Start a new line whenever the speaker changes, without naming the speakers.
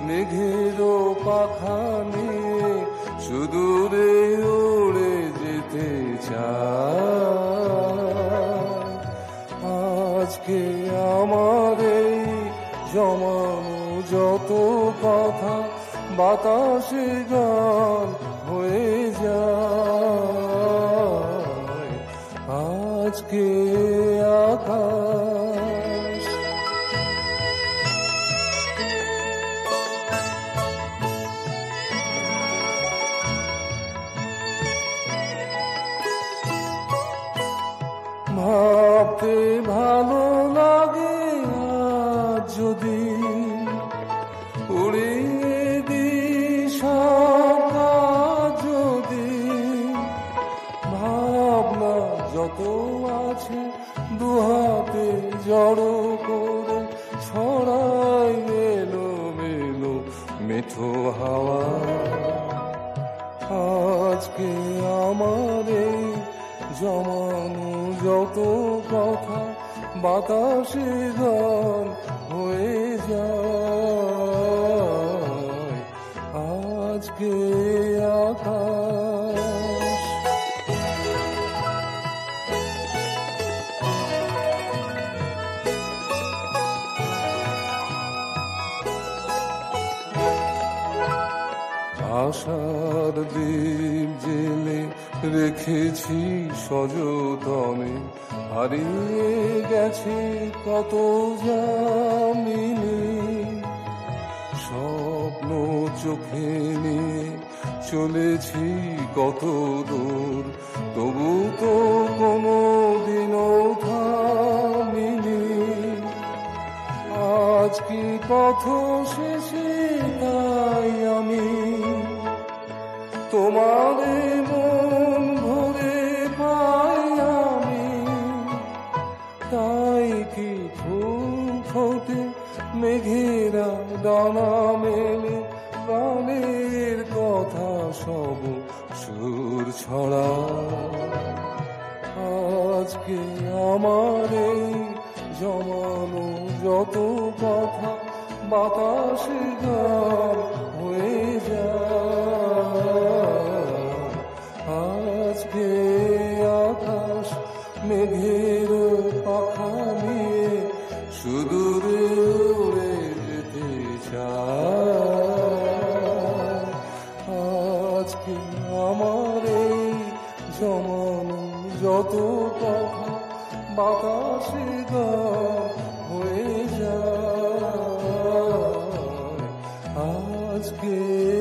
মেঘেরও পাখা নিয়ে সুদূরে উড়ে যেতে চায়। আজকে আমার এই জমানো যত কথা বাতাসে গান হয়ে যায়। আজকে আকাশ ভাবতে ভালো লাগে আজ যদি উড়িয়ে দিশা যদি ভাবনা যত আছে দুহাতে জড়ো করে ছড়াই মেলো মেলো মেঠো হাওয়া। আজকে আমার এই জমানো যত কথা বাতাসে গান হয়ে যায়। আজকে আকাশ আশার দ্বীপ জেলে রেখেছি সযতনে, হারিয়ে গেছে কত জামিনে। স্বপ্ন চোখে নিয়ে চলেছি কত দূর, তবু তো কোনো দিনও থামিনি। আজ কি পথ শেষে তাই আমি তোমারে মন ভরে পাই আমি। তাই কি ফুল ফোটে মেঘেরা ডানা মেলে, প্রাণের কথা সব সুর ছড়া। আজকে আমার এই জমানো যত কথা বাতাসে গান হয়ে যায়। আজকে আকাশ মেঘের পাখা নিয়ে সুদূরে উড়ে যেতে চায়। আজকে আমার এই জমানো যত কথা বাতাসে গান হয়ে যায়। আজকে